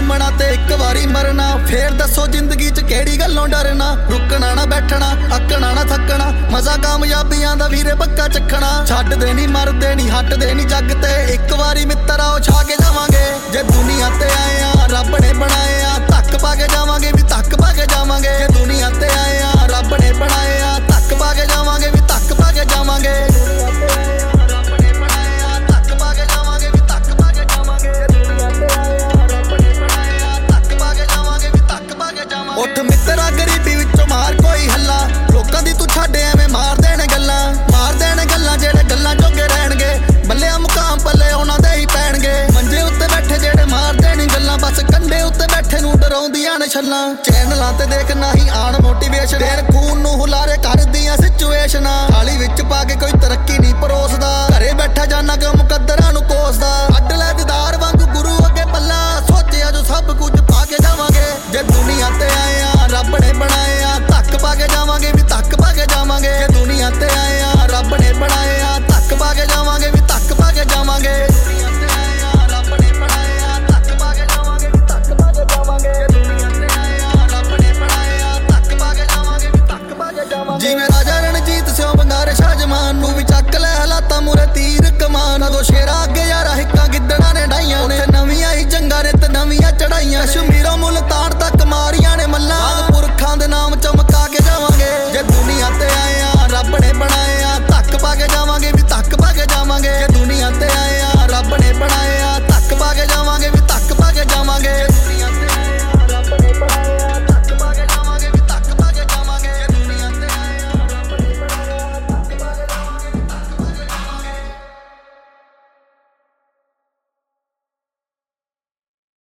घूमना ते एक वारी मरना। फिर दसो जिंदगी च केड़ी गल्लों डरना। रुकना ना बैठना, अकना ना थकना, मजा कामयाबियां दा वीरे पक्का चखना। छड्डदे नी मरदे नी हटदे नी जग ते, एक वारी मित्तर आओ छा के जावांगे। जे दुनिया ते आए आ रब ने बनाए आ, धक्क पा के जावांगे भी धक्क पा के जावांगे। जे दुनिया ते आए आ रब ने बनाए आ, धक्क पा के जावांगे भी धक्क पा के जावांगे। उठ मित्रा गरीबी विचों मार कोई हल्ला, लोकां दी तू छड्ड एवें मार देण गल्लां जेड़े गल्लां जोगे रहणगे। बल्लिया मुकाम पल्ले उहनां दे ही पैणगे। मंजे उत्ते बैठे जेड़े मार देण गल्लां, बस कंधे उत्ते बैठे नूं डराउंदियां ने छल्लां। चैनलां ते देख ना ही आण मोटिवेशन, देण खून नूं हुलारे करदियां सिचुएशनां। थाली विच पा के कोई तरक्की नहीं परोसदा, घरे बैठा जाना क्यों मुकद्दर